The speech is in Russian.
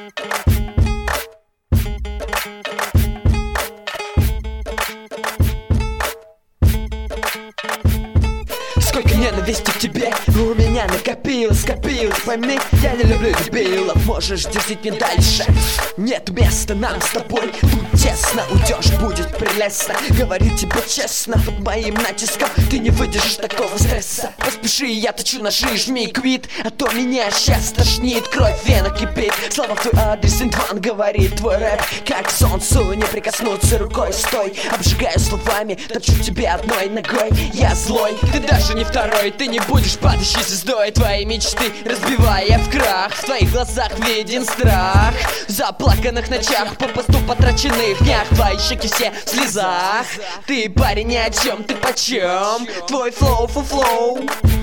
Сколько ненависти к тебе у меня накопилось. Пойми, я не люблю дебилов. Можешь дерзить мне дальше, нет места нам с тобой. Тут тесно, уйдешь, будет прелестно. Говорю тебе честно, под моим натиском ты не выдержишь такого стресса. Поспеши, я точу ножи, жми квит, а то меня сейчас тошнит. Кровь в венах кипит, слова в твой адрес интван говорит. Твой рэп как к солнцу, не прикоснуться рукой, стой. Обжигаю словами, топчу тебе одной ногой. Я злой, ты даже не второй, ты не будешь падающей звездой. Твои мечты разбивая в крах, в твоих глазах виден страх. В заплаканных ночах, попусту потраченных днях, твои щеки все в слезах. Ты парень ни о чем, ты почем? Твой флоу, фу-флоу.